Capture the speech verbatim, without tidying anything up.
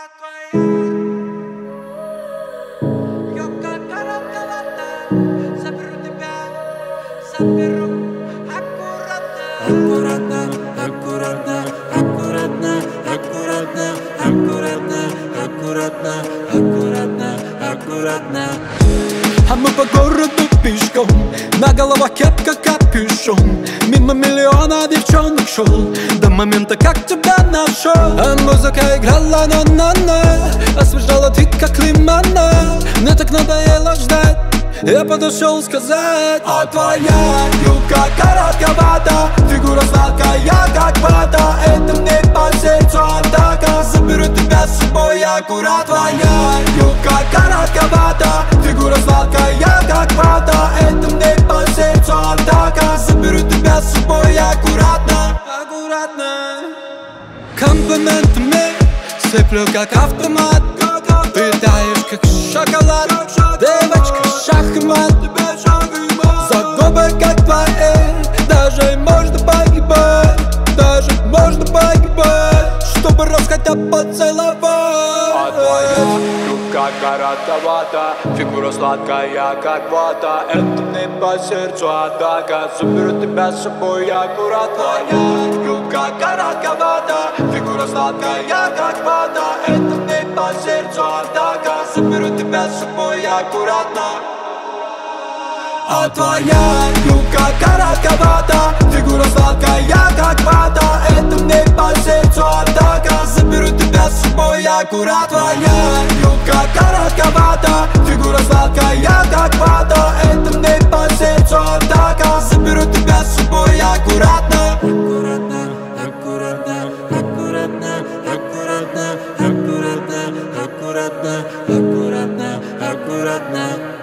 твоя. Я как карата-лата, заберу тебя, заберу аккуратно. Аккуратно, аккуратно, аккуратно, аккуратно, аккуратно, аккуратно, аккуратно, аккуратно. А мы по городу пешком, на головах кепка капюшон. Мимо миллиона девчонок шел, до момента как тебя нашел. А музыка играла на-на-на, освежала ты как лимонад. Мне так надоело ждать, я подошел сказать: а твоя юбка коротковата, фигура сладкая как вата. Это мне по сердцу атака, заберу тебя с собой аккурат. Твоя юбка коротковата, фигура сладкая как вата. Это мне по сердцу атака, заберу тебя с собой аккуратно. Аккуратно. Комплиментами сыплю как автомат, ты таешь как шоколад, девочка шахмат. За губы как твои даже можно погибать, даже можно погибать, чтобы раз хотя поцеловать. А твоя юбка коротковата, фигура сладкая как вата. Это мне по сердцу атака, заберу тебя с собой аккуратно. Твоя юбка коротковата, фигура сладкая как вата. Это мне по сердцу атака, заберу тебя с собой аккуратно. А твоя юбка коротковата, фигура сладкая как вата. Это мне по сердцу атака, заберу тебя с собой аккурат. Твоя юбка коротковата, фигура сладкая как вата. Это мне по сердцу атака, заберу тебя с собой аккуратно. Аккуратно, аккуратно, аккуратно, аккуратно, аккуратно, аккуратно, аккуратно, аккуратно.